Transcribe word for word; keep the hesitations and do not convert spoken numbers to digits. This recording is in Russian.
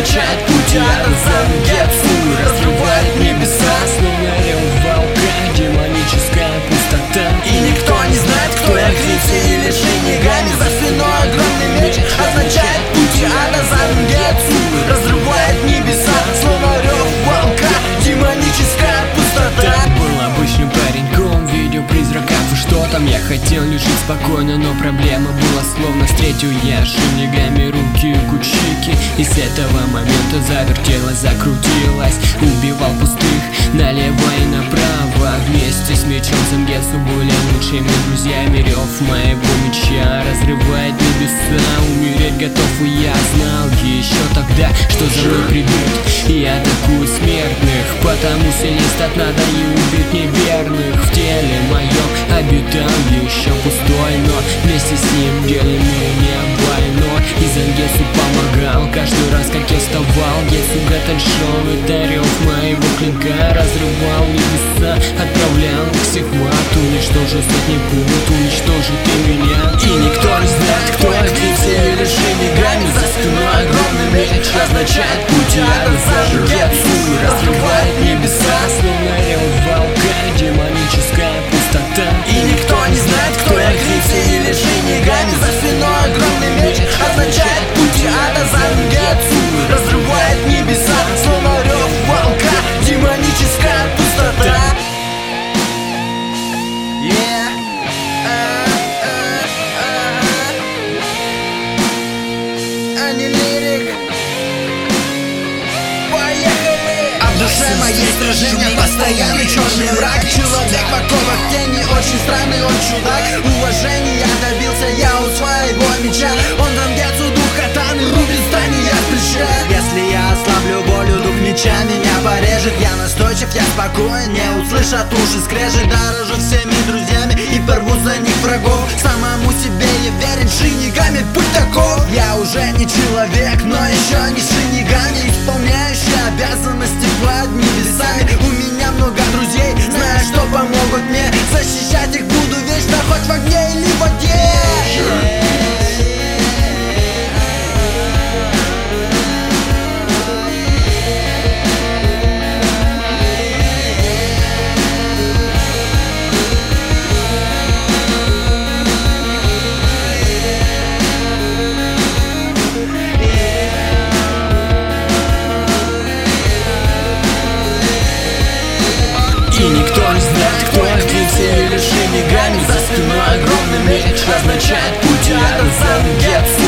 означает путь ада Зангетсу разрывает небеса, словно рев волка, демоническая пустота. И никто не знает, кто я, Грифси или Шинигами. За спиной огромный меч означает путь ада Зангетсу разрывает небеса, словно рев волка, демоническая пустота. Был обычным пареньком, видел призраков и что там. Я хотел лишь жить спокойно, но проблема была, словно встретил я Шинигами руки Кучики. И с этого момента завертелась, закрутилась, убивал пустых налево и направо. Вместе с мечом Зангетсу были лучшими друзьями. Рев моего меча разрывает небеса. Умереть готов, и я знал еще тогда, что за мной придут и атакуют смертных. Потому сильней стать надо и убить неверных. В теле моем обитал еще пустой, но вместе с ним деленный не больной. И Зангетсу помогал каждый раз, как я вставал. Гетсу Гатэншо, это рев моего клинка разрывал небеса, отправлял к всех в ад. Уничтожу сотни пут, уничтожит и меня. И никто не знает, кто я, Грифси или Шинигами. За спиной огромный меч означает путь ада Зангетсу разрывает небеса, словно рев волка, демоническая пустота. И никто не знает, кто я, Грифси или Шинигами. За спиной огромный меч означает путь ада Зангетсу разрывает небеса, словно рев волка, демоническая пустота. Yeah. В душе моей сражения постоянный черный враг. Человек в оковах тени, очень странный, он чудак. Уважения добился я у своего меча. Он Зангетсу, дух катаны, рубит здания с плеча. Если я ослаблю волю, дух меча меня порежет. Я настойчив, я спокоен, не услышат уши скрежет. Дорожу всеми друзьями и порву за них врагов. Самому себе я верен, Шинигами путь таков. Я уже не человек, но еще не Шинигами, исполняющий обязанности под небесами. У меня много друзей, знаю, что помогут мне. Защищать их буду вечно, хоть в огне или в воде. И никто не знает, кто я, Грифси или Шинигами. За спиной огромный меч означает путь ада Зангетсу